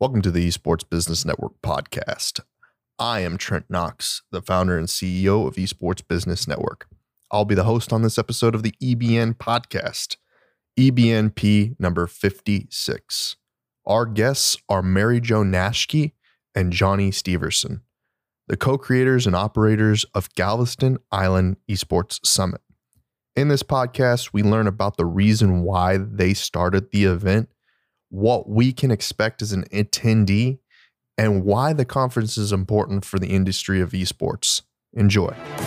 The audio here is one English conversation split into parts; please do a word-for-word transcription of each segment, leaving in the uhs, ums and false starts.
Welcome to the Esports Business Network podcast. I am Trent Knox, the founder and C E O of Esports Business Network. I'll be the host on this episode of the E B N podcast, E B N P number fifty-six. Our guests are Mary Jo Nashke and Johnny Steverson, the co-creators and operators of Galveston Island Esports Summit. In this podcast, we learn about the reason why they started the event, what we can expect as an attendee, and why the conference is important for the industry of esports. Enjoy.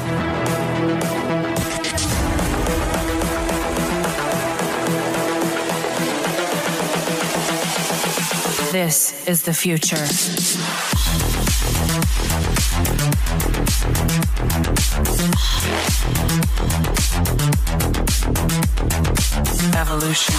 This is the future. Evolution.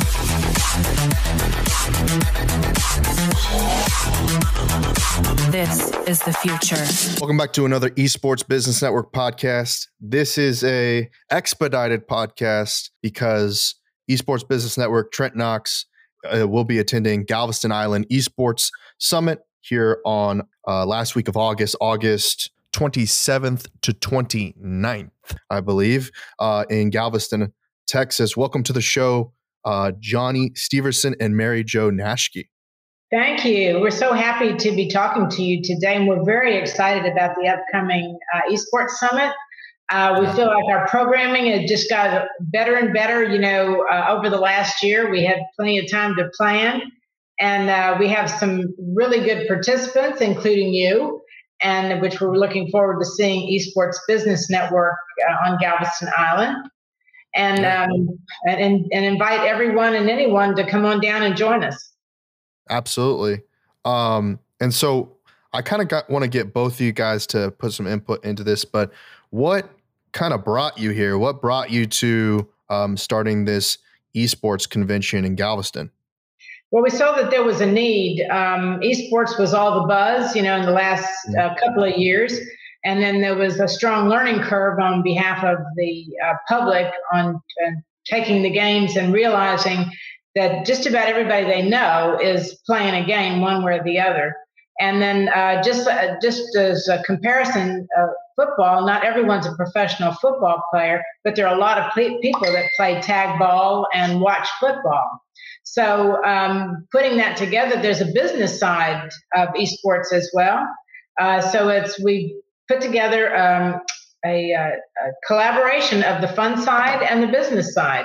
This is the future. Welcome back to another Esports Business Network podcast. This is a expedited podcast because Esports Business Network, Trent Knox, uh, will be attending Galveston Island Esports Summit here on uh, last week of August, August twenty-seventh to twenty-ninth, I believe, uh, in Galveston, Texas. Welcome to the show, uh, Johnny Steverson and Mary Jo Nashke. Thank you. We're so happy to be talking to you today, and we're very excited about the upcoming uh, Esports Summit. Uh, we feel like our programming has just got better and better. You know, uh, over the last year, we had plenty of time to plan, and uh, we have some really good participants, including you, and which we're looking forward to seeing Esports Business Network uh, on Galveston Island, and, um, and and invite everyone and anyone to come on down and join us. Absolutely. Um, and so I kind of got want to get both of you guys to put some input into this, but what kind of brought you here? What brought you to um, starting this esports convention in Galveston? Well, we saw that there was a need. Um, esports was all the buzz, you know, in the last uh, couple of years. And then there was a strong learning curve on behalf of the uh, public on uh, taking the games and realizing that just about everybody they know is playing a game one way or the other. And then uh, just uh, just as a comparison, uh, football, not everyone's a professional football player, but there are a lot of pe- people that play tag ball and watch football. So um, putting that together, there's a business side of esports as well. Uh, so it's we put together um, a, a collaboration of the fun side and the business side.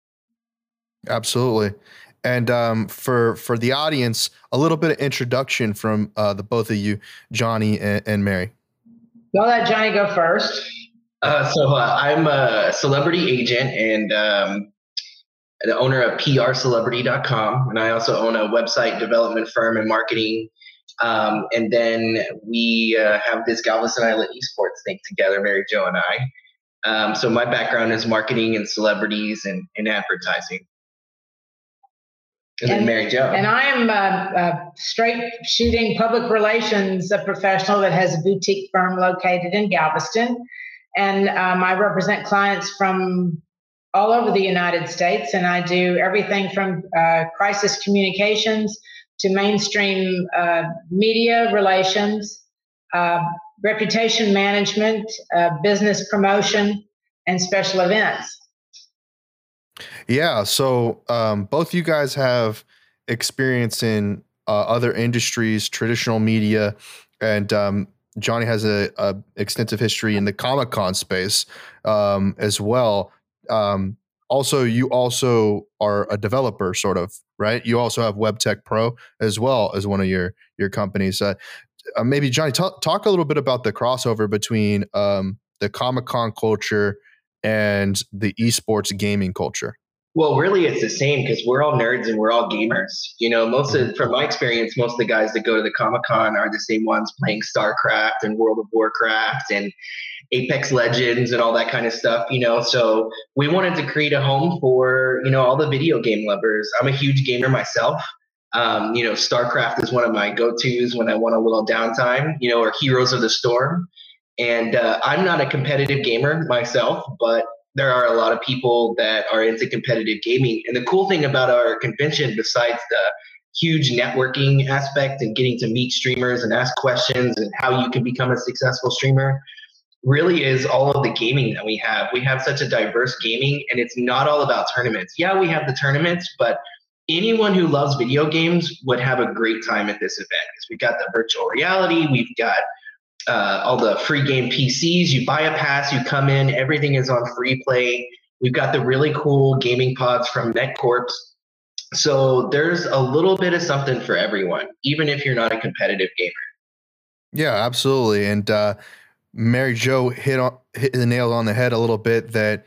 Absolutely. And um, for for the audience, a little bit of introduction from uh, the both of you, Johnny and, and Mary. I'll let Johnny go first. Uh, so uh, I'm a celebrity agent and um, the owner of P R celebrity dot com, and I also own a website development firm and marketing. Um, and then we uh, have this Galveston Island Esports thing together, Mary Jo and I. Um, so my background is marketing and celebrities and, and advertising. And, and then Mary Jo. And I am a, a straight shooting public relations a professional that has a boutique firm located in Galveston. And um, I represent clients from all over the United States. And I do everything from uh, crisis communications to mainstream uh, media relations, uh, reputation management, uh, business promotion, and special events. Yeah. So um, both you guys have experience in uh, other industries, traditional media, and um, Johnny has a, a extensive history in the Comic-Con space um, as well. Um, also, you also are a developer, sort of, right? You also have WebTech Pro as well as one of your your companies. Uh, uh, maybe Johnny, t- talk a little bit about the crossover between um, the Comic-Con culture and the esports gaming culture. Well, really, it's the same because we're all nerds and we're all gamers. You know, most of, from my experience, most of the guys that go to the Comic-Con are the same ones playing StarCraft and World of Warcraft and Apex Legends and all that kind of stuff, you know. So we wanted to create a home for, you know, all the video game lovers. I'm a huge gamer myself. Um, you know, StarCraft is one of my go-tos when I want a little downtime, you know, or Heroes of the Storm. And uh, I'm not a competitive gamer myself, but there are a lot of people that are into competitive gaming. And the cool thing about our convention, besides the huge networking aspect and getting to meet streamers and ask questions and how you can become a successful streamer really is all of the gaming that we have. We have such a diverse gaming, and it's not all about tournaments. Yeah, we have the tournaments, but anyone who loves video games would have a great time at this event. Because we've got the virtual reality, we've got uh, all the free game P Cs. You buy a pass, you come in, everything is on free play. We've got the really cool gaming pods from MechCorps. So there's a little bit of something for everyone, even if you're not a competitive gamer. Yeah, absolutely. And uh, Mary Jo hit on hit the nail on the head a little bit that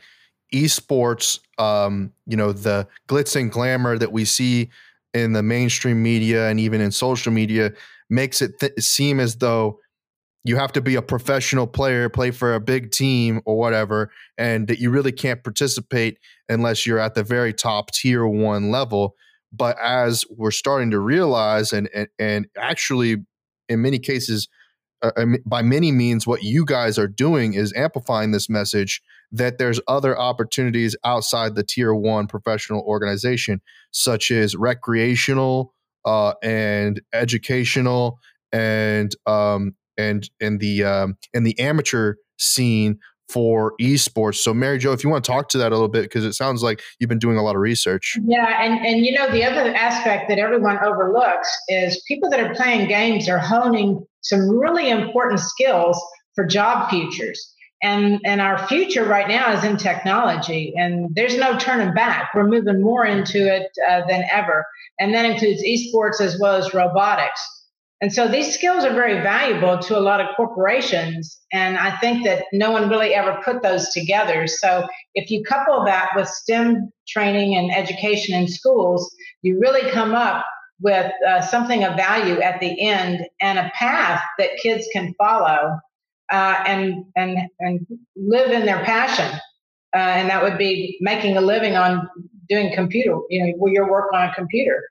esports, um, you know, the glitz and glamour that we see in the mainstream media and even in social media makes it th- seem as though you have to be a professional player, play for a big team or whatever, and that you really can't participate unless you're at the very top tier one level. But as we're starting to realize, and and, and actually in many cases, uh, by many means, what you guys are doing is amplifying this message that there's other opportunities outside the tier one professional organization, such as recreational uh, and educational and um, and in the um, in the amateur scene for esports. So Mary Jo, if you want to talk to that a little bit, because it sounds like you've been doing a lot of research. Yeah, and, and you know, the other aspect that everyone overlooks is people that are playing games are honing some really important skills for job futures. And, and our future right now is in technology, and there's no turning back. We're moving more into it uh, than ever. And that includes esports as well as robotics. And so these skills are very valuable to a lot of corporations. And I think that no one really ever put those together. So if you couple that with STEM training and education in schools, you really come up with uh, something of value at the end and a path that kids can follow uh, and, and, and live in their passion. Uh, and that would be making a living on doing computer, you know, your work on a computer.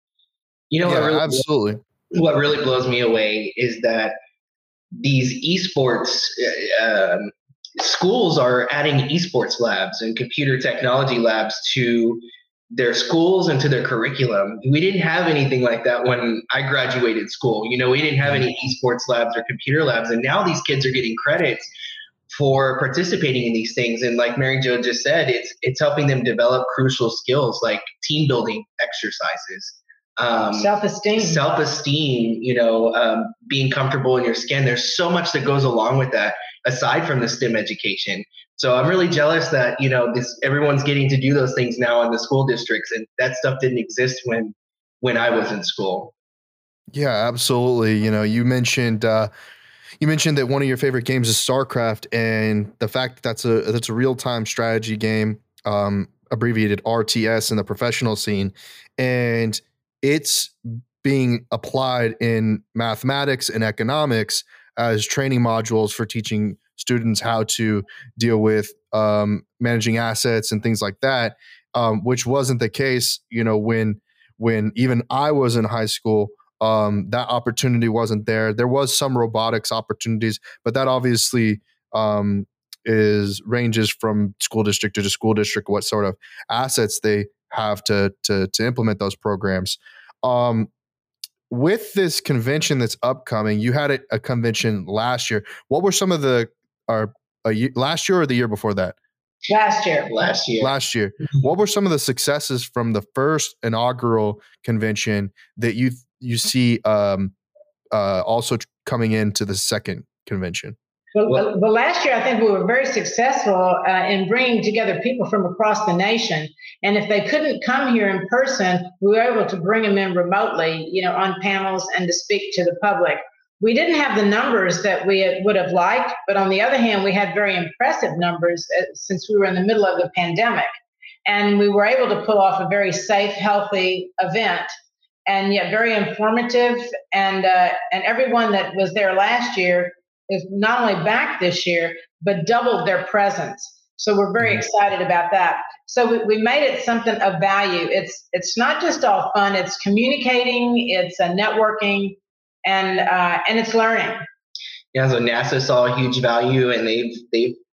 You know, yeah, what really, absolutely. What really blows me away is that these esports uh, um, schools are adding esports labs and computer technology labs to their schools and to their curriculum. We didn't have anything like that when I graduated school. You know, we didn't have any esports labs or computer labs, and now these kids are getting credits for participating in these things. And like Mary Jo just said, it's it's helping them develop crucial skills like team building exercises, um, self-esteem, self-esteem, you know, um, being comfortable in your skin. There's so much that goes along with that, aside from the STEM education. So I'm really jealous that, you know, this everyone's getting to do those things now in the school districts, and that stuff didn't exist when when I was in school. Yeah, absolutely. You know, you mentioned uh, you mentioned that one of your favorite games is StarCraft, and the fact that that's a that's a real-time strategy game, um, abbreviated R T S in the professional scene, and it's being applied in mathematics and economics as training modules for teaching students how to deal with um, managing assets and things like that, um, which wasn't the case, you know, when when even I was in high school. Um, that opportunity wasn't there. There was some robotics opportunities, but that obviously um, is ranges from school district to school district, what sort of assets they have to to to implement those programs. Um, with this convention that's upcoming, you had a, a convention last year. What were some of the or a year, last year or the year before that? Last year. Last year. Last year. What were some of the successes from the first inaugural convention that you you see um, uh, also coming into the second convention? Well, well, well, last year I think we were very successful uh, in bringing together people from across the nation. And if they couldn't come here in person, we were able to bring them in remotely, you know, on panels and to speak to the public. We didn't have the numbers that we would have liked, but on the other hand, we had very impressive numbers uh, since we were in the middle of the pandemic. And we were able to pull off a very safe, healthy event, and yet very informative. And uh, and everyone that was there last year is not only back this year, but doubled their presence. So we're very excited about that. So we, we made it something of value. It's it's not just all fun. It's communicating. It's a networking. And uh, and it's learning. Yeah, so NASA saw a huge value, and they've they've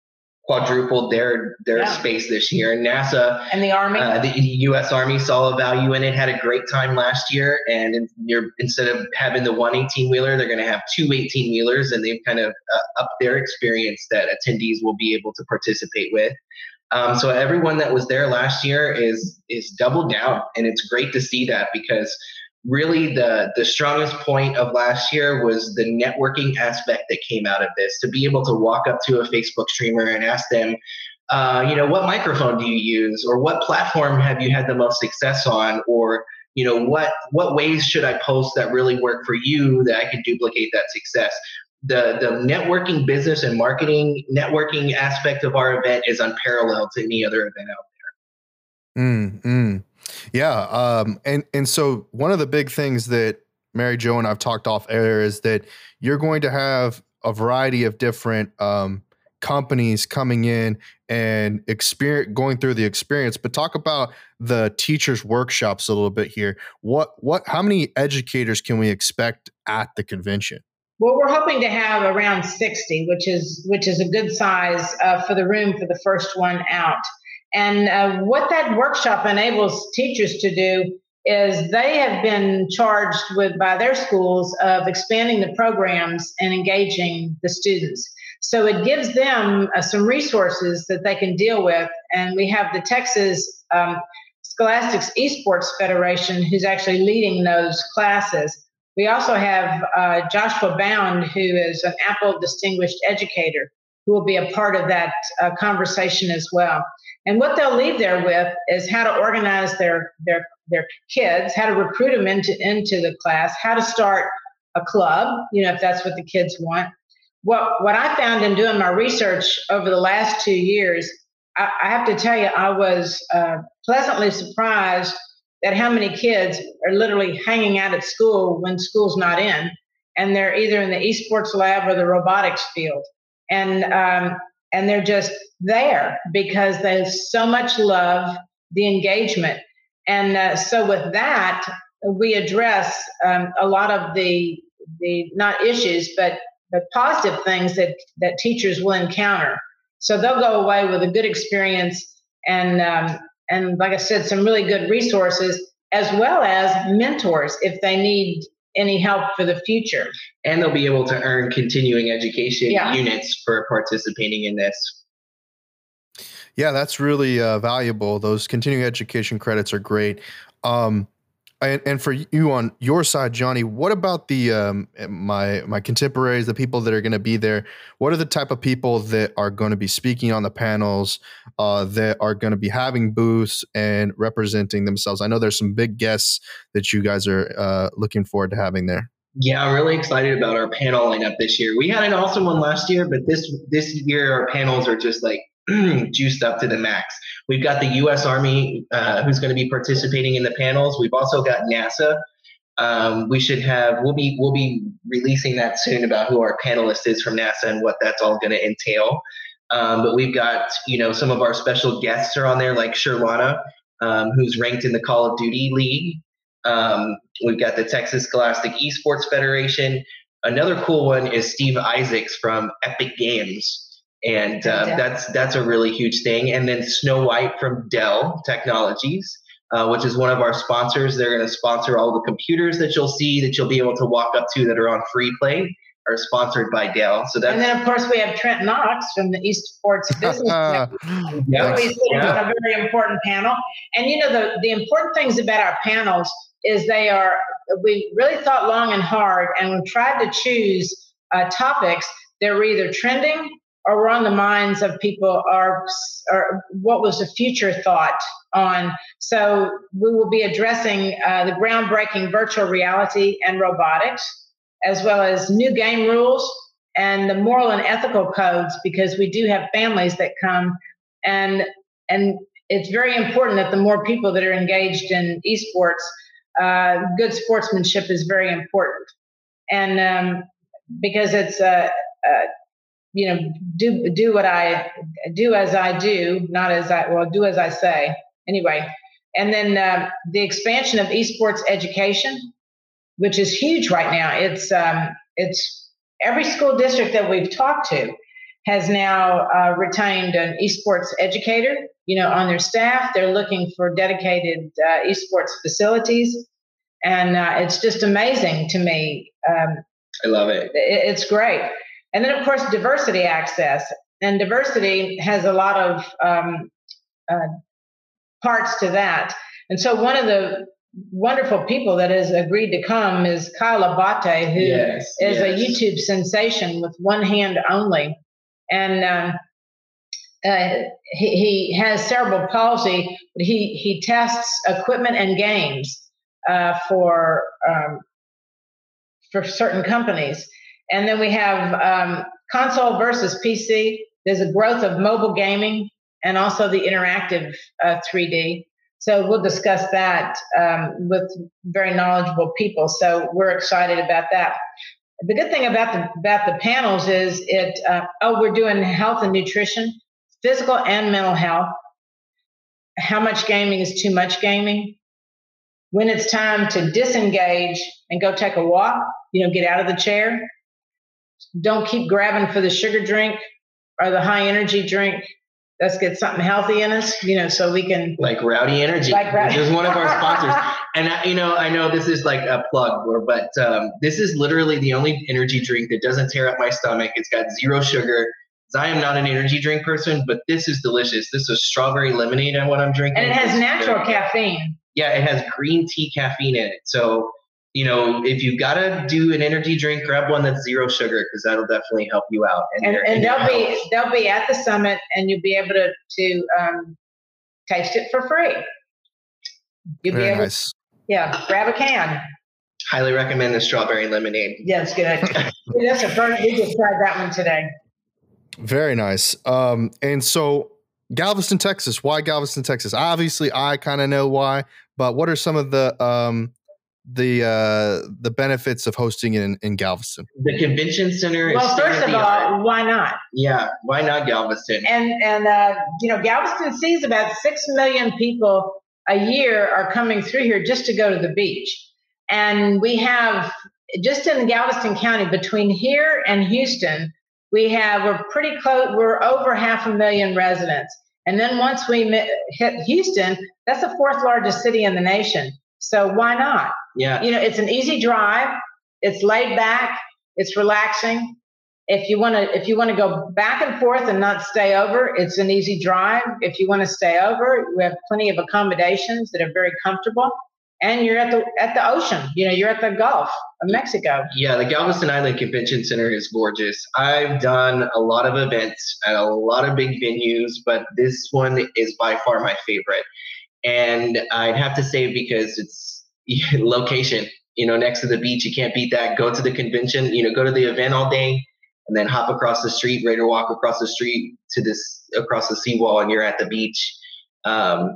quadrupled their their Yeah. space this year. And NASA And the Army. Uh, the U S Army saw a value in it, had a great time last year, and in, you're, instead of having the one eighteen-wheeler, they're going to have two eighteen-wheelers, and they've kind of uh, upped their experience that attendees will be able to participate with. Um, so everyone that was there last year is is doubled down, and it's great to see that, because really the the strongest point of last year was the networking aspect that came out of this. To be able to walk up to a Facebook streamer and ask them, uh, you know, what microphone do you use, or what platform have you had the most success on, or you know, what what ways should I post that really work for you that I can duplicate that success. The the networking, business and marketing networking aspect of our event is unparalleled to any other event out there. Mm, mm. Yeah. Um, and, and so one of the big things that Mary Jo and I've talked off air is that you're going to have a variety of different um, companies coming in and experience, going through the experience, but talk about the teachers' workshops a little bit here. What, what, how many educators can we expect at the convention? Well, we're hoping to have around sixty, which is which is a good size uh, for the room for the first one out. And uh, what that workshop enables teachers to do is they have been charged with by their schools of expanding the programs and engaging the students. So it gives them uh, some resources that they can deal with. And we have the Texas um, Scholastics Esports Federation, who's actually leading those classes. We also have uh, Joshua Bound, who is an Apple Distinguished Educator, who will be a part of that uh, conversation as well. And what they'll leave there with is how to organize their their their kids, how to recruit them into, into the class, how to start a club, you know, if that's what the kids want. What what I found in doing my research over the last two years, I, I have to tell you, I was uh, pleasantly surprised at how many kids are literally hanging out at school when school's not in, and they're either in the esports lab or the robotics field. And um, and they're just there because there's so much love, the engagement. And uh, so with that, we address um, a lot of the, the not issues, but the positive things that, that teachers will encounter. So they'll go away with a good experience and, um, and like I said, some really good resources, as well as mentors if they need any help for the future. And they'll be able to earn continuing education Yeah. units for participating in this. Yeah, that's really uh, valuable. Those continuing education credits are great. Um, and, and for you on your side, Johnny, what about the um, my my contemporaries, the people that are going to be there? What are the type of people that are going to be speaking on the panels, uh, that are going to be having booths and representing themselves? I know there's some big guests that you guys are uh, looking forward to having there. Yeah, I'm really excited about our panel lineup this year. We had an awesome one last year, but this this year our panels are just like juiced up to the max. We've got the U S Army uh, who's going to be participating in the panels. We've also got NASA. Um, we should have we'll be we'll be releasing that soon about who our panelist is from NASA and what that's all going to entail. Um, but we've got, you know, some of our special guests are on there, like Sherlana, um, who's ranked in the Call of Duty League. Um, we've got the Texas Scholastic Esports Federation. Another cool one is Steve Isaacs from Epic Games. And uh, that's that's a really huge thing. And then Snow White from Dell Technologies, uh, which is one of our sponsors. They're going to sponsor all the computers that you'll see, that you'll be able to walk up to that are on free play, are sponsored by Dell. So that's, and then, of course, we have Trent Knox from the Esports Business Network. yeah, He's yeah. a very important panel. And, you know, the, the important things about our panels is they are, we really thought long and hard, and we tried to choose uh, topics that were either trending or were on the minds of people, or, or what was the future thought on. So we will be addressing uh, the groundbreaking virtual reality and robotics, as well as new game rules and the moral and ethical codes, because we do have families that come, and and it's very important that the more people that are engaged in esports, uh, good sportsmanship is very important. And um, because it's a, uh, uh, you know, do do what I do as I do, not as I, well, do as I say. Anyway, and then uh, the expansion of esports education, which is huge right now. It's um, it's every school district that we've talked to has now uh, retained an esports educator, you know, on their staff. They're looking for dedicated uh, esports facilities. And uh, it's just amazing to me. Um, I love it. it. It's great. And then, of course, diversity access. And diversity has a lot of um, uh, parts to that. And so one of the wonderful people that has agreed to come is Kyle Abate, who yes, is yes. a YouTube sensation with one hand only. And um, uh, he, he has cerebral palsy, but he, he tests equipment and games uh, for um, for certain companies. And then we have um, console versus P C. There's a growth of mobile gaming and also the interactive uh, three D. So we'll discuss that um, with very knowledgeable people. So we're excited about that. The good thing about the about the panels is it. Uh, oh, we're doing health and nutrition, physical and mental health. How much gaming is too much gaming? When it's time to disengage and go take a walk, you know, get out of the chair. Don't keep grabbing for the sugar drink or the high energy drink. Let's get something healthy in us, you know, so we can. Like Rowdy Energy, like Rowdy. Which is one of our sponsors. And, I, you know, I know this is like a plug, but um, this is literally the only energy drink that doesn't tear up my stomach. It's got zero sugar. I am not an energy drink person, but this is delicious. This is strawberry lemonade and what I'm drinking. And it has it's natural very, caffeine. Yeah, it has green tea caffeine in it. So, you know, if you've got to do an energy drink, grab one that's zero sugar because that'll definitely help you out. And, and, and they'll be they'll be at the summit, and you'll be able to to um, taste it for free. You'll Very be able nice. to, yeah, grab a can. Highly recommend the strawberry lemonade. Yeah, it's good. That's a first, we just tried that one today. Very nice. Um, and so Galveston, Texas. Why Galveston, Texas? Obviously, I kind of know why, but what are some of the um, the uh, the benefits of hosting in, in Galveston? The convention center is well, first of all, why not? Yeah, why not Galveston? And and uh, you know, Galveston sees about six million people a year are coming through here just to go to the beach, and we have just in Galveston County between here and Houston. We have, we're pretty close, we're over half a million residents. And then once we hit Houston, that's the fourth largest city in the nation. So why not? Yeah. You know, it's an easy drive. It's laid back. It's relaxing. If you want to, if you want to go back and forth and not stay over, it's an easy drive. If you want to stay over, we have plenty of accommodations that are very comfortable. And you're at the at the ocean. You know, you're at the Gulf of Mexico. Yeah, the Galveston Island Convention Center is gorgeous. I've done a lot of events at a lot of big venues, but this one is by far my favorite. And I'd have to say because it's location, you know, next to the beach, you can't beat that. Go to the convention, you know, go to the event all day, and then hop across the street, ready to walk across the street to this across the seawall, and you're at the beach. Um,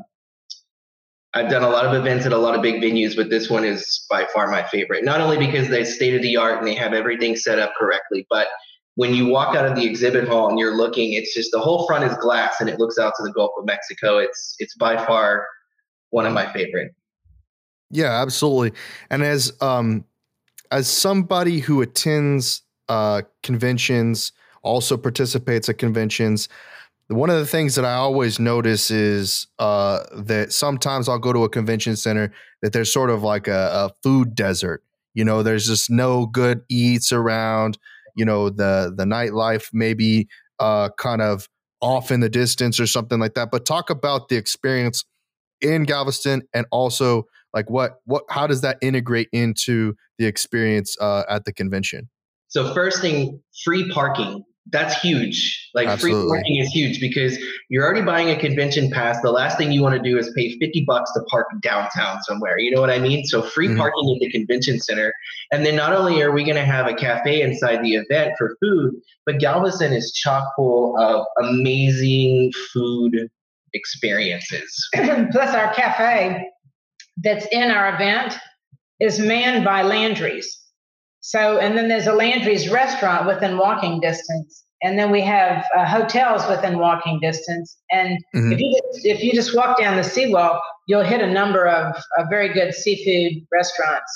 I've done a lot of events at a lot of big venues, but this one is by far my favorite. Not only because they're state of the art and they have everything set up correctly, but when you walk out of the exhibit hall and you're looking, it's just the whole front is glass and it looks out to the Gulf of Mexico. It's it's by far one of my favorite. Yeah, absolutely. And as um as somebody who attends uh conventions, also participates at conventions, one of the things that I always notice is uh, that sometimes I'll go to a convention center that there's sort of like a, a food desert. You know, there's just no good eats around. You know, the the nightlife maybe uh, kind of off in the distance or something like that. But talk about the experience in Galveston and also like what what how does that integrate into the experience uh, at the convention? So first thing, free parking. That's huge. Like Absolutely. Free parking is huge because you're already buying a convention pass. The last thing you want to do is pay fifty bucks to park downtown somewhere. You know what I mean? So free Mm-hmm. parking at the convention center. And then not only are we going to have a cafe inside the event for food, but Galveston is chock full of amazing food experiences. Plus our cafe that's in our event is manned by Landry's. So, and then there's a Landry's restaurant within walking distance. And then we have uh, hotels within walking distance. And Mhm. if you just, if you just walk down the seawall, you'll hit a number of uh, very good seafood restaurants.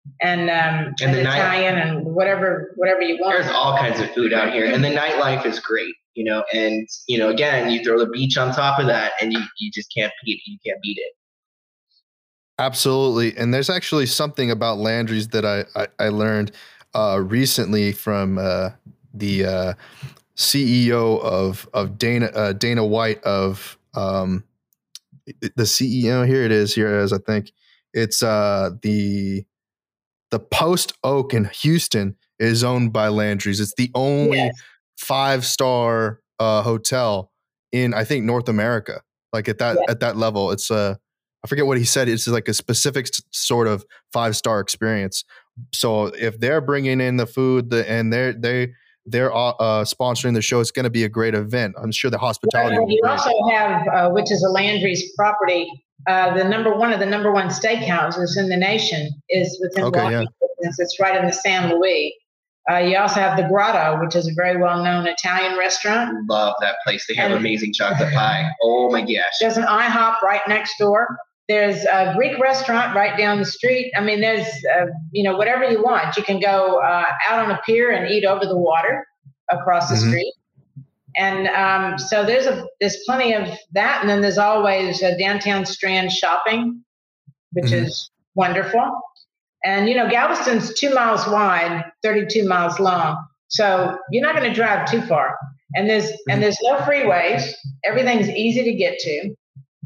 and um, And and the night- Italian and whatever whatever you want. There's all kinds of food out here, and the nightlife is great, you know. And you know, again, you throw the beach on top of that, and you, you just can't beat you can't beat it. Absolutely. And there's actually something about Landry's that I I, I learned uh, recently from uh, the uh, C E O of of Dana uh, Dana White of um, the C E O. Here it is. Here it is. I think it's uh, the the Post Oak in Houston is owned by Landry's. It's the only Yes. five star uh, hotel in I think North America. Like at that Yeah. at that level, it's a uh, I forget what he said. It's like a specific s- sort of five star experience. So if they're bringing in the food the, and they're they they're uh, uh, sponsoring the show, it's going to be a great event. I'm sure the hospitality will be You great. also have, uh, which is a Landry's property, uh, the number one of the number one steakhouses in the nation is within Okay, walking yeah. distance. It's right in the San Luis. Uh, you also have the Grotto, which is a very well-known Italian restaurant. Love that place. They have And- amazing chocolate pie. Oh my gosh. There's an IHOP right next door. There's a Greek restaurant right down the street. I mean, there's, uh, you know, whatever you want. You can go uh, out on a pier and eat over the water across the Mhm. street. And um, so there's a there's plenty of that. And then there's always a downtown Strand shopping, which Mhm. is wonderful. And, you know, Galveston's two miles wide, thirty-two miles long. So you're not going to drive too far. And there's and there's no freeways. Everything's easy to get to.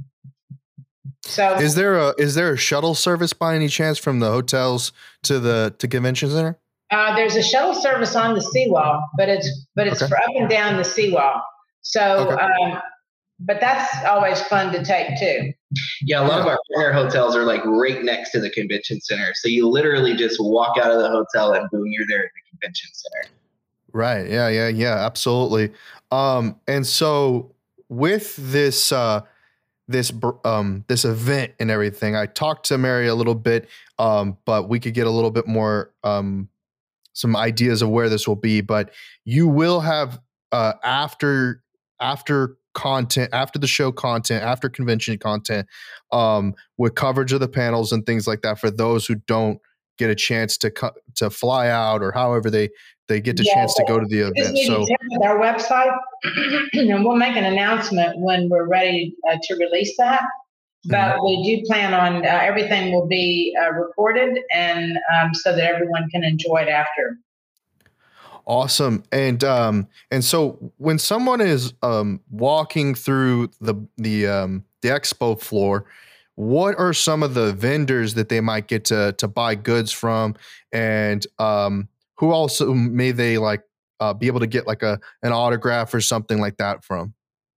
So Is there a is there a shuttle service by any chance from the hotels to the to convention center? uh, there's a shuttle service on the seawall, but it's but it's Okay. for up and down the seawall. So, Okay. um, but that's always fun to take too. Yeah, a lot of our partner hotels are like right next to the convention center. So you literally just walk out of the hotel and boom, you're there at the convention center. Right. Yeah. Yeah. Yeah. Absolutely. Um, and so with this uh, this br- um, this event and everything, I talked to Mary a little bit, um, but we could get a little bit more um, some ideas of where this will be. But you will have uh, after after content, after the show content, after convention content, um, with coverage of the panels and things like that for those who don't get a chance to co- to fly out or however they they get the Yeah, chance to go to the Just event. need So to check with our website, and we'll make an announcement when we're ready uh, to release that. But we do plan on uh, everything will be uh, recorded, and um, so that everyone can enjoy it after. awesome. And um and so when someone is um walking through the the um the expo floor, what are some of the vendors that they might get to to buy goods from, and um who also may they like uh, be able to get like a an autograph or something like that from?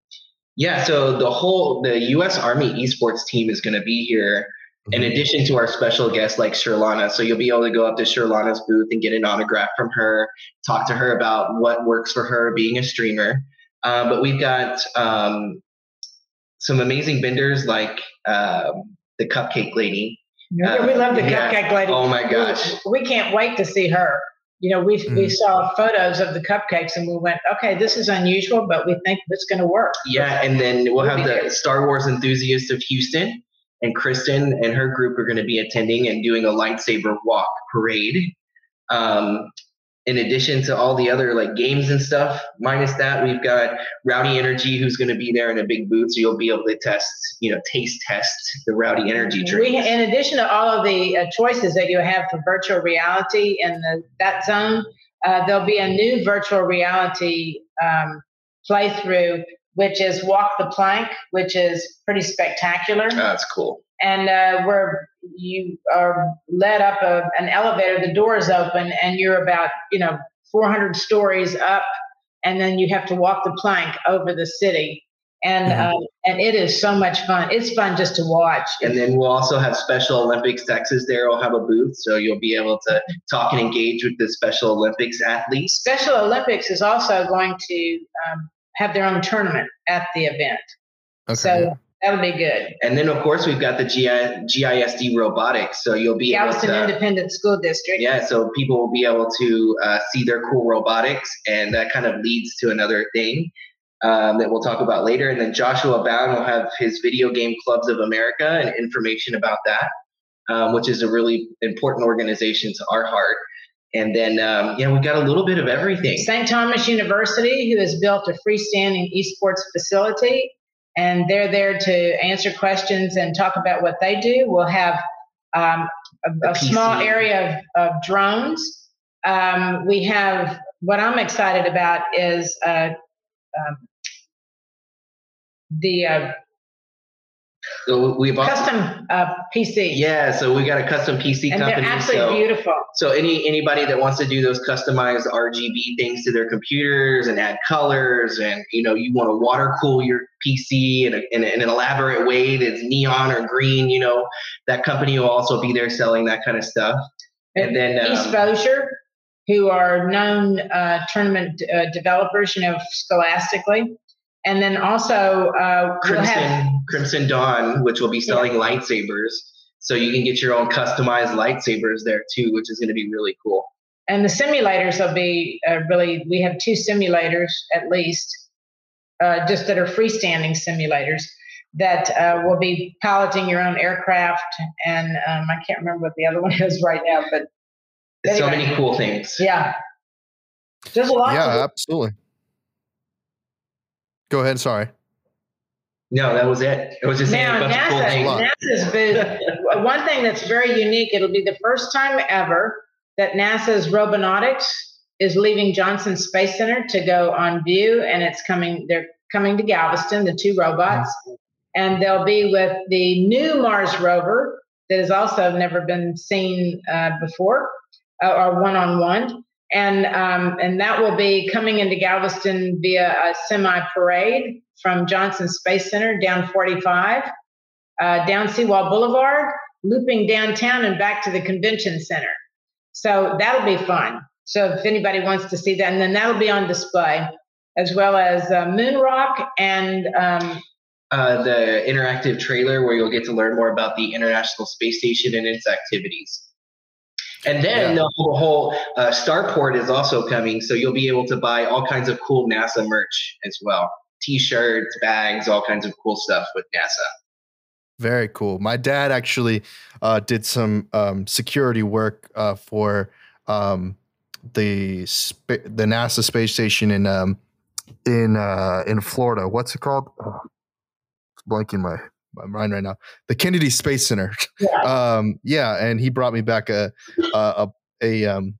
Yeah, so the whole the U S Army esports team is going to be here in addition to our special guest like Sherlana. So you'll be able to go up to Sherlana's booth and get an autograph from her, talk to her about what works for her being a streamer. Uh, but we've got um, some amazing vendors like um, the Cupcake Lady. Yeah, we love the yeah. cupcake lady. Oh my gosh. We, we can't wait to see her. You know, we we Mhm. saw photos of the cupcakes and we went, okay, this is unusual, but we think it's going to work. Yeah, and then we'll have We'll be the there. Star Wars enthusiasts of Houston, and Kristen and her group are going to be attending and doing a lightsaber walk parade. Um, in addition to all the other like games and stuff, minus that, we've got Rowdy Energy who's going to be there in a big booth, so you'll be able to test, you know, taste test the Rowdy Energy drink. We, in addition to all of the uh, choices that you have for virtual reality in the, that zone, uh, there'll be a new virtual reality um, playthrough, which is Walk the Plank, which is pretty spectacular. Oh, that's cool. And uh, where you are led up a, an elevator, the door is open, and you're about, you know, four hundred stories up, and then you have to walk the plank over the city. And Mhm. um, and it is so much fun. It's fun just to watch. And then we'll also have Special Olympics Texas there. We'll have a booth, so you'll be able to talk and engage with the Special Olympics athletes. Special Olympics is also going to um, have their own tournament at the event. Okay. So that'll be good. And then, of course, we've got the G I, G I S D robotics. So you'll be able Galveston to, Independent School District. yeah, so people will be able to uh, see their cool robotics, and that kind of leads to another thing um, that we'll talk about later. And then Joshua Bound will have his Video Game Clubs of America and information about that. um, which is a really important organization to our heart. And then, um, yeah, we've got a little bit of everything. Saint Thomas University, who has built a freestanding esports facility, and they're there to answer questions and talk about what they do. We'll have um, a, a small area of, of drones. Um, we have, what I'm excited about is uh, um, the uh, So we've also, custom uh, P C. Yeah, so we got a custom P C and company. They're absolutely so, beautiful. So any anybody that wants to do those customized R G B things to their computers and add colors, and you know you want to water cool your P C in, a, in, a, in an elaborate way that's neon or green, you know that company will also be there selling that kind of stuff. And, and then um, Exposure, who are known uh, tournament uh, developers, you know, scholastically. And then also uh, Crimson, we'll have, Crimson Dawn, which will be selling yeah. lightsabers. So you can get your own customized lightsabers there too, which is going to be really cool. And the simulators will be uh, really, we have two simulators at least, uh, just that are freestanding simulators that uh, will be piloting your own aircraft. And um, I can't remember what the other one is right now, but anyway. So many cool things. Yeah. There's a lot. Yeah, absolutely. Go ahead. Sorry. No, that was it. It was just now, saying a bunch NASA, of cool things. NASA's booth. One thing that's very unique. It'll be the first time ever that NASA's Robonautics is leaving Johnson Space Center to go on view, and it's coming. They're coming to Galveston, the two robots, mm-hmm. and they'll be with the new Mars rover that has also never been seen uh, before, uh, or one on one. And um, and that will be coming into Galveston via a semi-parade from Johnson Space Center down forty-five, uh, down Seawall Boulevard, looping downtown and back to the convention center. So that'll be fun. So if anybody wants to see that, and then that'll be on display, as well as uh, Moon Rock and um, uh, the interactive trailer where you'll get to learn more about the International Space Station and its activities. And then yeah. the whole, whole uh, Starport is also coming, so you'll be able to buy all kinds of cool NASA merch as well. T-shirts, bags, all kinds of cool stuff with NASA. Very cool. My dad actually uh, did some um, security work uh, for um, the sp- the NASA space station in um, in uh, in Florida. What's it called? Oh, it's blanking my. my mind right now, the Kennedy Space Center. Yeah. um, yeah. And he brought me back a, a, a, um,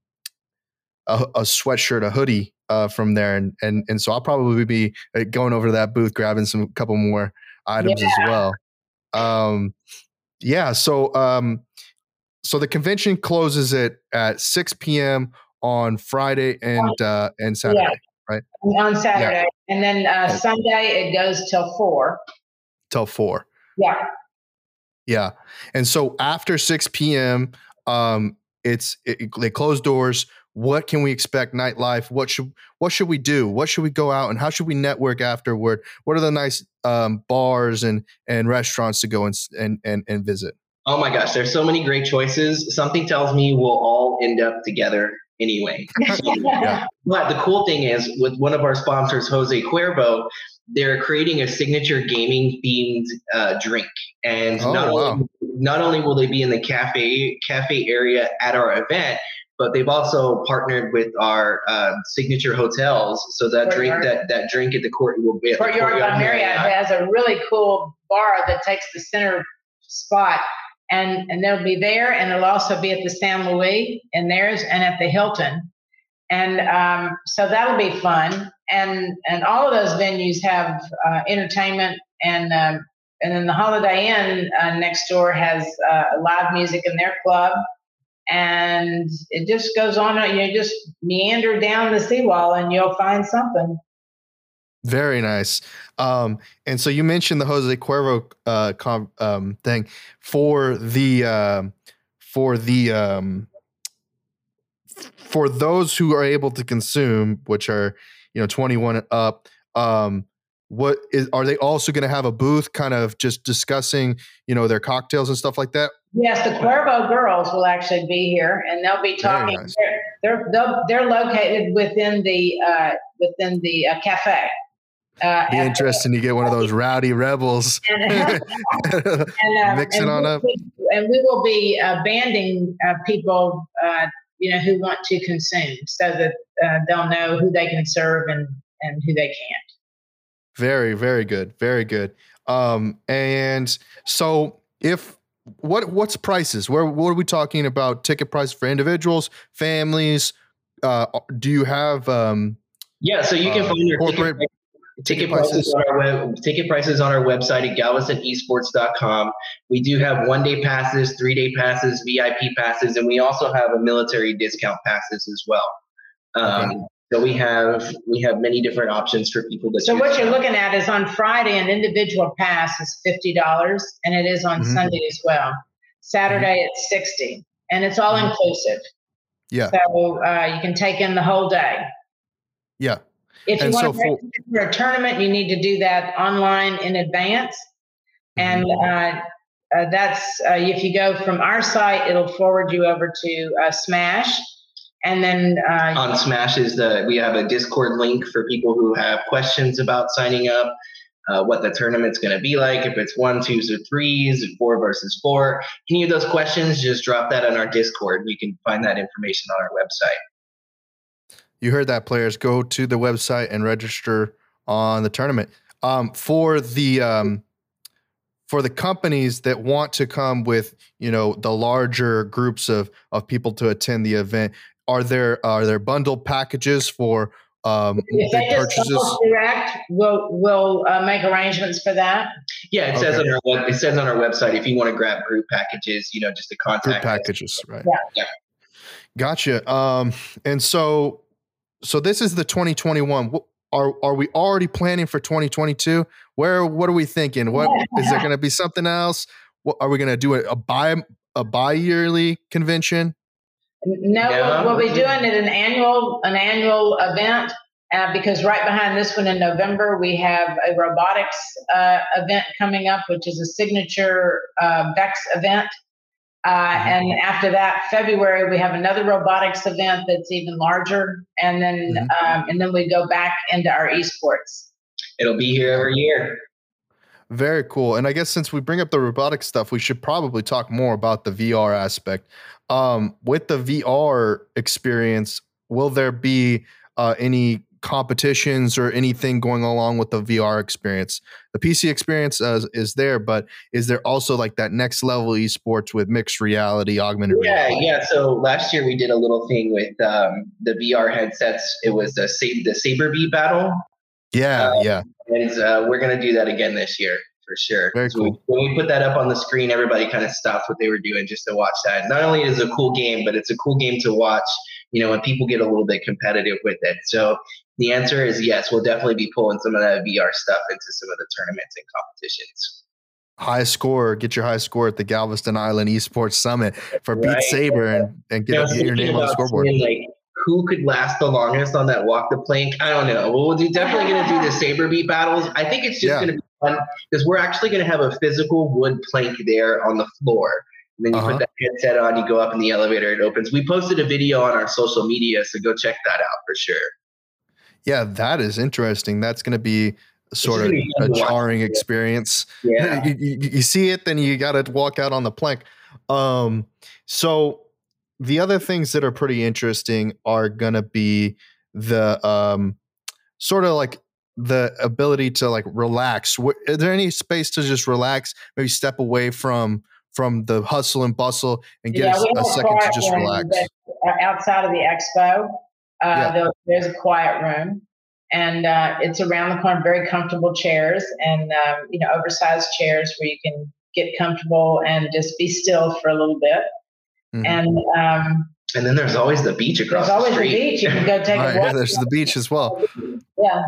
a, a sweatshirt, a hoodie, uh, from there. And, and, and so I'll probably be going over to that booth, grabbing some couple more items yeah. as well. Um, yeah. So, um, so the convention closes at, at six p.m. on Friday and, uh, and Saturday, yeah. right? On Saturday. Yeah. And then, uh, Sunday it goes till four. Till four. Yeah. Yeah. And so after six p.m., um, it's it, they close doors. What can we expect nightlife? What should what should we do? What should we go out and how should we network afterward? What are the nice um, bars and and restaurants to go and and and, and visit? Oh my gosh, there's so many great choices. Something tells me we'll all end up together anyway. yeah. But the cool thing is with one of our sponsors, Jose Cuervo, they're creating a signature gaming themed uh, drink. And oh, not, wow. only, not only will they be in the cafe cafe area at our event, but they've also partnered with our uh, signature hotels. So that Court drink, Yard. that that drink at the court will be at Court the Yard by Marriott has a really cool bar that takes the center spot. And, and they'll be there, and it'll also be at the San Luis in theirs and at the Hilton. And um, so that'll be fun. And and all of those venues have uh, entertainment, and um, and then the Holiday Inn uh, next door has uh, live music in their club, and it just goes on. You just meander down the seawall, and you'll find something. Very nice. Um, and so you mentioned the Jose Cuervo uh, com, um, thing for the uh, for the um, for those who are able to consume, which are you know twenty-one and up. Um, what is are they also going to have a booth, kind of just discussing you know their cocktails and stuff like that? Yes, the Cuervo girls will actually be here, and they'll be talking. Nice. They're they're they're located within the uh, within the uh, cafe. Uh, Be interesting to get one of those rowdy rebels and, and, uh, mixing and on we, up. and we will be uh, banding uh, people, uh, you know, who want to consume, so that uh, they'll know who they can serve and and who they can't. Very, very good, very good. Um, and so, if what what's prices? Where what are we talking about? Ticket prices for individuals, families? Uh, do you have? Um, yeah, so you can uh, find your corporate. Ticket- Ticket prices on our web, ticket prices on our website at galveston esports dot com. We do have one day passes, three day passes, V I P passes, and we also have a military discount passes as well. Um, okay. So we have we have many different options for people to. So what you're looking at is on Friday, an individual pass is fifty dollars, and it is on mm-hmm. Sunday as well. Saturday mm-hmm. it's sixty, and it's all mm-hmm. inclusive. Yeah. So uh, you can take in the whole day. Yeah. If you and want so to register for a tournament, you need to do that online in advance. And uh, uh, that's, uh, if you go from our site, it'll forward you over to uh, Smash. And then uh, on Smash is the, we have a Discord link for people who have questions about signing up, uh, what the tournament's going to be like, if it's one, twos, or threes, four versus four. Any of those questions, just drop that on our Discord. You can find that information on our website. You heard that, players. Go to the website and register on the tournament. Um, for the um, for the companies that want to come with, you know, the larger groups of of people to attend the event, are there are there bundled packages for um, if big they just purchases? Direct, we'll we'll uh, make arrangements for that. Yeah, it says okay. on our web, it says on our website if you want to grab group packages, you know, just to contact group us. packages, right? Yeah. yeah. Gotcha. Um, and so. So this is the twenty twenty-one. Are are we already planning for twenty twenty-two? Where what are we thinking? What is there going to be something else? What are we going to do? A, a bi a bi-yearly convention? No, yeah. we'll be doing it an annual an annual event uh, because right behind this one in November we have a robotics uh, event coming up, which is a signature uh, VEX event. Uh, and after that, February, we have another robotics event that's even larger. And then mm-hmm. um, and then we go back into our esports. It'll be here every year. Very cool. And I guess since we bring up the robotics stuff, we should probably talk more about the V R aspect. Um, with the V R experience, will there be uh, any competitions or anything going along with the V R experience? The P C experience uh, is there, but is there also like that next level esports with mixed reality, augmented yeah, reality? Yeah, So last year we did a little thing with um, the V R headsets. It was the the Saber Beat battle. Yeah, um, yeah. And uh, we're gonna do that again this year for sure. Very so cool. We, when we put that up on the screen, everybody kind of stopped what they were doing just to watch that. Not only is it a cool game, but it's a cool game to watch. You know, and people get a little bit competitive with it. So the answer is yes, we'll definitely be pulling some of that V R stuff into some of the tournaments and competitions. High score, get your high score at the Galveston Island Esports Summit for right. Beat Saber and, and get, get your name on the scoreboard. Seeing, like, who could last the longest on that walk the plank? I don't know. Well, we'll do, definitely going to do the Saber Beat battles. I think it's just yeah. going to be fun because we're actually going to have a physical wood plank there on the floor. And then you uh-huh. put that headset on, you go up in the elevator, it opens. We posted a video on our social media, so go check that out for sure. Yeah, that is interesting. That's going to be sort of a jarring experience. Yeah. You, you, you see it, then you got to walk out on the plank. Um, so the other things that are pretty interesting are going to be the um, sort of like the ability to like relax. Is there any space to just relax, maybe step away from from the hustle and bustle and get yeah, a, a second to just relax? Outside of the expo, uh, yeah. there, there's a quiet room, and uh, it's around the corner, very comfortable chairs and um, you know, oversized chairs where you can get comfortable and just be still for a little bit. Mm-hmm. And um, and then there's always the beach across there's the always street. the beach. You can go take right, a walk. Yeah, there's the beach as well. Yeah.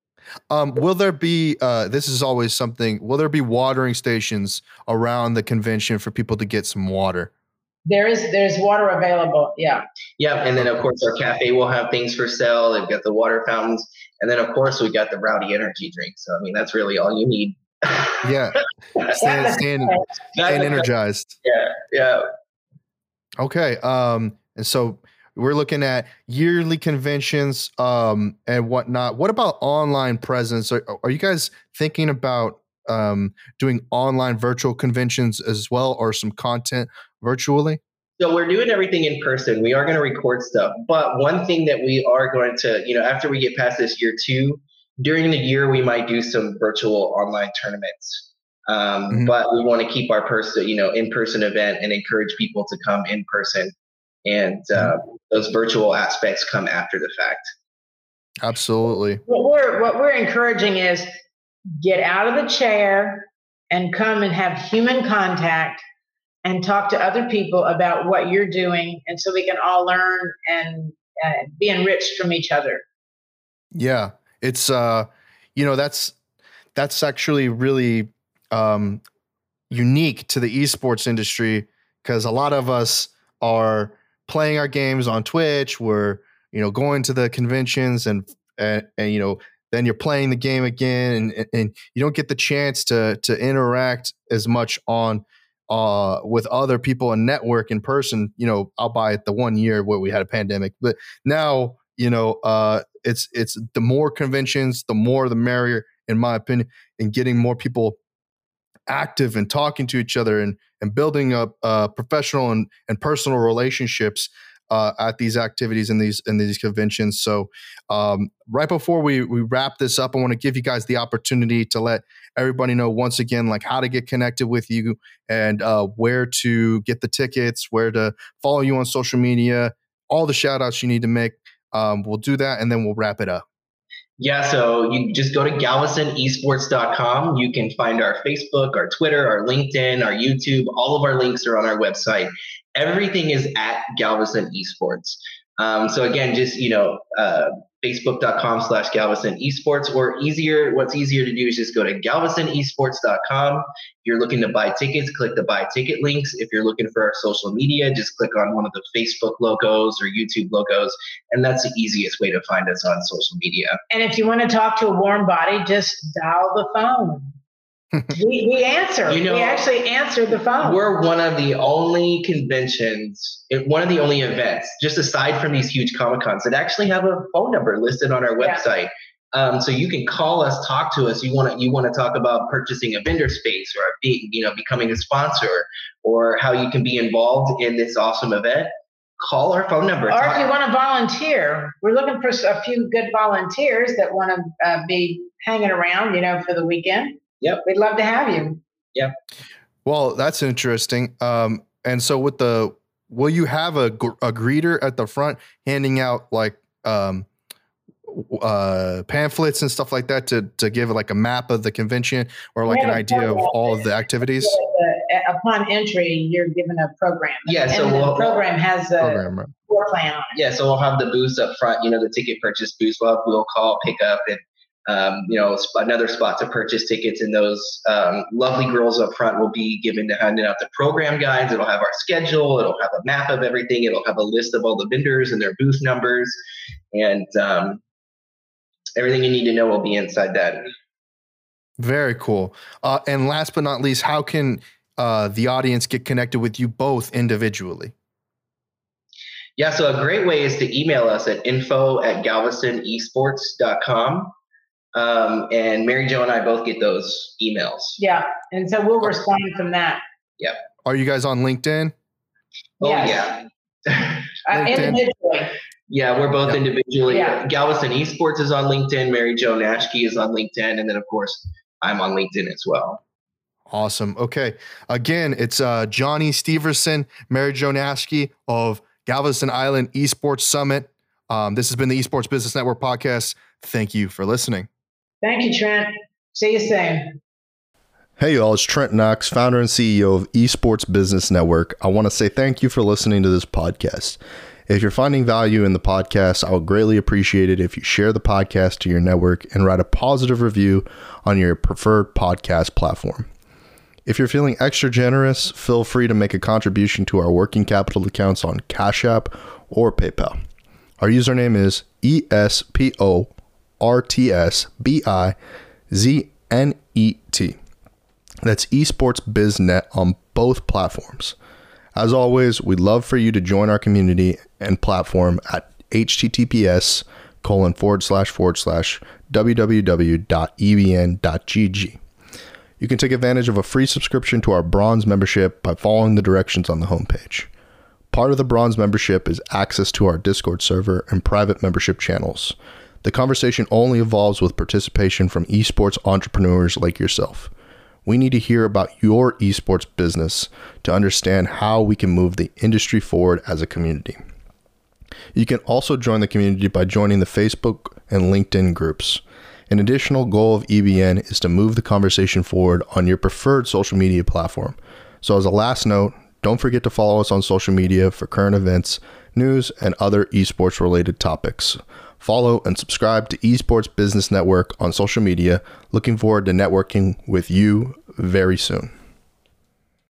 Um, will there be, uh, this is always something, will there be watering stations around the convention for people to get some water? There is, there's water available. Yeah. Yeah. And then of course our cafe will have things for sale. They've got the water fountains. And then of course we got the Rowdy energy drink. So, I mean, that's really all you need. Yeah. Staying, staying, staying energized. Yeah. Yeah. Okay. Um, and so we're looking at yearly conventions um, and whatnot. What about online presence? Are, are you guys thinking about um, doing online virtual conventions as well, or some content virtually? So we're doing everything in person. We are going to record stuff. But one thing that we are going to, you know, after we get past this year two, during the year, we might do some virtual online tournaments. Um, mm-hmm. But we want to keep our person, you know, in-person event and encourage people to come in person. And uh, mm-hmm. those virtual aspects come after the fact. Absolutely. What we're, what we're encouraging is get out of the chair and come and have human contact and talk to other people about what you're doing. And so we can all learn and uh, be enriched from each other. Yeah. It's, uh, you know, that's, that's actually really um, unique to the esports industry, because a lot of us are playing our games on Twitch. We're, you know, going to the conventions and, and, and, you know, then you're playing the game again, and, and you don't get the chance to, to interact as much on, uh, with other people and network in person, you know, albeit the one year where we had a pandemic, but now, you know, uh, it's, it's the more conventions, the more, the merrier, in my opinion, and getting more people active and talking to each other and, and building up, uh, professional and, and personal relationships, Uh, at these activities and these in these conventions. So um, right before we we wrap this up, I want to give you guys the opportunity to let everybody know once again, like how to get connected with you and uh, where to get the tickets, where to follow you on social media, all the shout outs you need to make. Um, we'll do that and then we'll wrap it up. Yeah, so you just go to galveston esports dot com. You can find our Facebook, our Twitter, our LinkedIn, our YouTube. All of our links are on our website. Everything is at Galveston Esports. Um, so again, just, you know, uh, facebook dot com slash Galveston Esports, or easier, what's easier to do is just go to galveston esports dot com. If you're looking to buy tickets, click the buy ticket links. If you're looking for our social media, just click on one of the Facebook logos or YouTube logos. And that's the easiest way to find us on social media. And if you want to talk to a warm body, just dial the phone. we, we answer. You know, we actually answer the phone. We're one of the only conventions, one of the only events, just aside from these huge Comic-Cons, that actually have a phone number listed on our website. Yeah. Um, so you can call us, talk to us. You want to you want to talk about purchasing a vendor space, or being, you know, becoming a sponsor, or how you can be involved in this awesome event. Call our phone number. Or talk. If you want to volunteer, we're looking for a few good volunteers that want to uh, be hanging around, you know, for the weekend. Yep. We'd love to have you. Yep. Well, that's interesting. Um, and so with the, will you have a, a greeter at the front handing out like um, uh, pamphlets and stuff like that to, to give like a map of the convention, or like an idea of all of the activities? Uh, upon entry, you're given a program. Yeah. And so the we'll, program has a program, right. floor plan on it. Yeah. So we'll have the booths up front, you know, the ticket purchase booths. We'll have we'll call, pick up, and Um, you know, another spot to purchase tickets, and those um, lovely girls up front will be given to handing out the program guides. It'll have our schedule. It'll have a map of everything. It'll have a list of all the vendors and their booth numbers, and um, everything you need to know will be inside that. Very cool. Uh, and last but not least, how can uh, the audience get connected with you both individually? Yeah, so a great way is to email us at info at galveston esports dot com. Um, and Mary Jo and I both get those emails. Yeah. And so we'll respond from that. Yep. Are you guys on LinkedIn? Oh, yes. yeah. uh, individually. Yeah, we're both yep. individually. Yeah. Galveston Esports is on LinkedIn. Mary Jo Nashke is on LinkedIn. And then, of course, I'm on LinkedIn as well. Awesome. Okay. Again, it's uh, Johnny Steverson, Mary Jo Nashke of Galveston Island Esports Summit. Um, this has been the Esports Business Network podcast. Thank you for listening. Thank you, Trent. See you soon. Hey, y'all. It's Trent Knox, founder and C E O of Esports Business Network. I want to say thank you for listening to this podcast. If you're finding value in the podcast, I would greatly appreciate it if you share the podcast to your network and write a positive review on your preferred podcast platform. If you're feeling extra generous, feel free to make a contribution to our working capital accounts on Cash App or PayPal. Our username is E S P O R T S B I Z N E T. That's Esports BizNet on both platforms. As always, we'd love for you to join our community and platform at https colon forward slash forward slash www.ebn.gg. You can take advantage of a free subscription to our Bronze membership by following the directions on the homepage. Part of the Bronze membership is access to our Discord server and private membership channels. The conversation only evolves with participation from esports entrepreneurs like yourself. We need to hear about your esports business to understand how we can move the industry forward as a community. You can also join the community by joining the Facebook and LinkedIn groups. An additional goal of E B N is to move the conversation forward on your preferred social media platform. So as a last note, don't forget to follow us on social media for current events, news, and other esports related topics. Follow and subscribe to Esports Business Network on social media. Looking forward to networking with you very soon.